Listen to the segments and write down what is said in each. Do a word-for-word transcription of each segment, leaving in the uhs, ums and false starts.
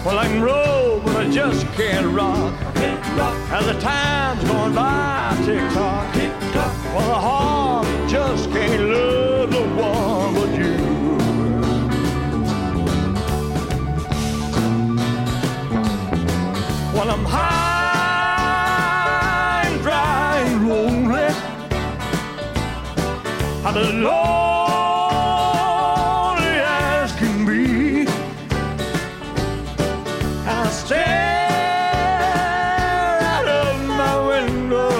Well, I can roll, but I just can't rock. As the time's going by, tick-tock, tick-tock. Well, the heart just can't love no one but you. Well, I'm high and dry and lonely. I'm as lonely as can be. And I stare out of my window.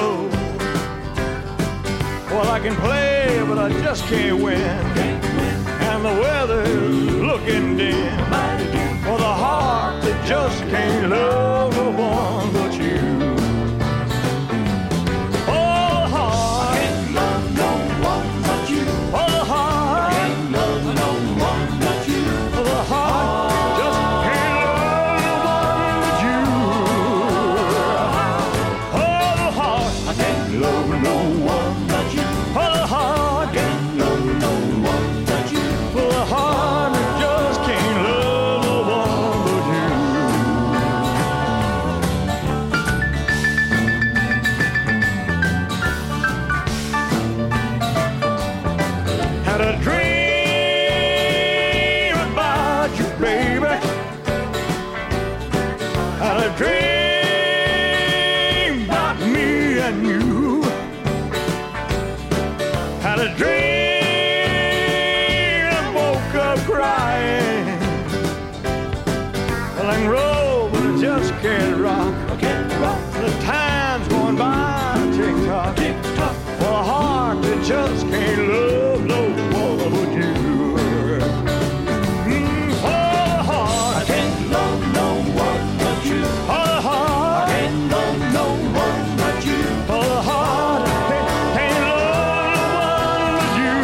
Well, I can play, but I just can't win. And the weather's looking dim. For the heart that just can't love no one but you. Oh, the heart, I can't love no one but you. Oh, the heart, I can't love no one but you. Oh, the heart just can't love no one but you. Oh, the heart, I can't love no one but you. Oh, the heart, I can't love no one but you. Oh, the heart that just can't love. Had a dream about you, baby. Had a dream about me and you. Had a dream and woke up crying. Well, I can roll, but I just can't rock. I can't rock. The time's going by, tick-tock, tick-tock. Well, a heart that just can't love no one but you. Mm, oh, the heart, I can't love no one but you. Oh, the heart, I can't love no one but you. Oh, the heart, I can't, can't love no one but you.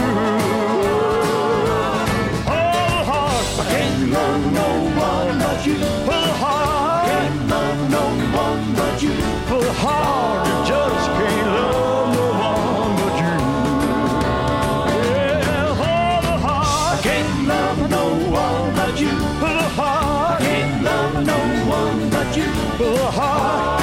Oh, the heart, I can't love no one but you. Oh, the heart, I can't love no one but you. Oh, the heart that just can't love no one but you. Yeah, oh, the heart, I can't love no one but you. Oh, the heart, I can't love no one but you. Oh, the heart.